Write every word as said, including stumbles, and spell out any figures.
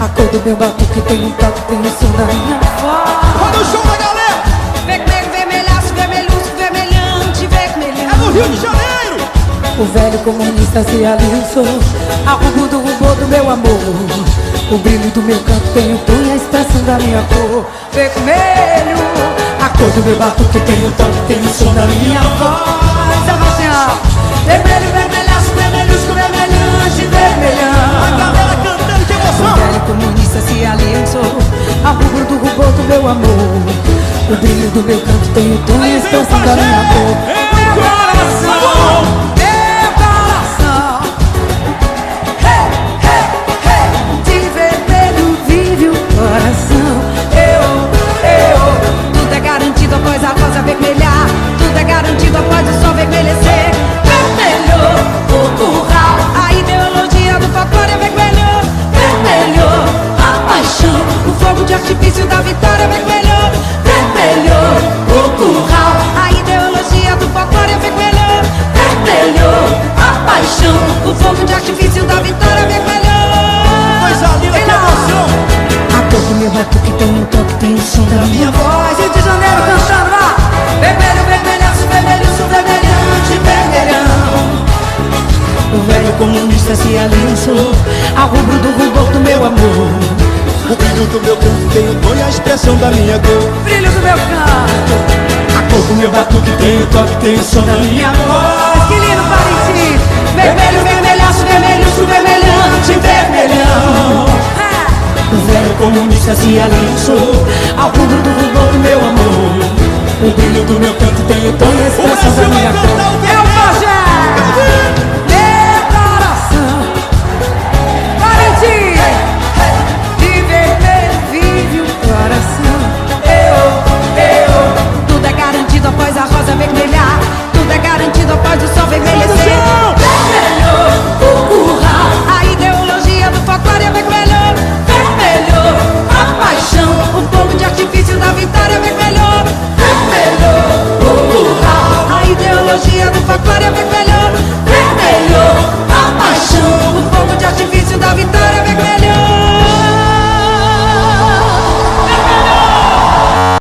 A cor do meu batuque tem um toque, tem o som da minha voz. Olha o show da galera! Vermelho, vermelhaço, vermelhuço, vermelhante, vermelhão. É no Rio de Janeiro! O velho comunista se alisou ao rumo do rubor do meu amor. O brilho do meu canto tem o tom e a expressão da minha cor. Vermelho, a cor do meu batuque tem o toque, tem o som da minha voz. É assim, ó. Vermelho, vermelhaço, vermelhuço, vermelhante, vermelhão. A galera cantando de O emoção! velho comunista se aliançou ao rubro do rubor do meu amor. O brilho do meu canto tem o tom e a expressão da minha cor. Meu coração, meu coração, hey, hey, hey. De vermelho vive o coração. Eu, eu. Tudo é garantido após a rosa vermelhar. Tudo é garantido após o sol vermelhecer. Vermelho, o curral. A ideologia do folclore é vermelho. Vermelho, a paixão. O fogo de artifício da vitória é vermelho. Vermelho, o curral. A ideologia do folclore é vermelho. Vermelho, a paixão. O fogo de artifício da vitória é vermelho. Coisa linda, que emoção! A cor do meu batuque tem um toque, tem o som da minha voz. Rio de Janeiro cantando lá. Vermelho, vermelhaço, vermelhuço, vermelhante, vermelhão. O velho comunista se aliançou ao rubro do rubor do meu amor. O brilho do meu canto tem o tom e a expressão da minha cor. Brilho do meu canto, A cor do meu batuque tem o toque, tem o som da minha voz. que lindo Parintins. Vermelho, vermelhaço, vermelhuço, vermelhante, vermelhão. O velho comunista se aliançou Ao rubro do rubor do meu amor. O brilho do meu canto tem o tom e a expressão da minha cor.